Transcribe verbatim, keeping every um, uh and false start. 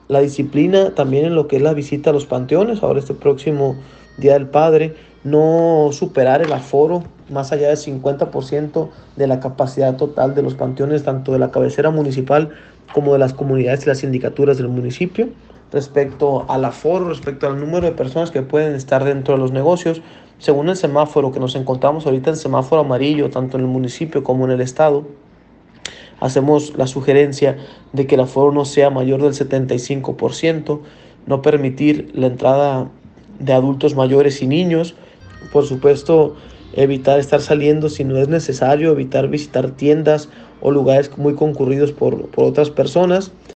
La disciplina también en lo que es la visita a los panteones, ahora este próximo Día del Padre, no superar el aforo más allá del cincuenta por ciento de la capacidad total de los panteones, tanto de la cabecera municipal como de las comunidades y las sindicaturas del municipio. Respecto al aforo, respecto al número de personas que pueden estar dentro de los negocios, según el semáforo que nos encontramos ahorita, el semáforo amarillo, tanto en el municipio como en el estado, hacemos la sugerencia de que el aforo no sea mayor del setenta y cinco por ciento, no permitir la entrada de adultos mayores y niños, por supuesto evitar estar saliendo si no es necesario, evitar visitar tiendas o lugares muy concurridos por, por otras personas.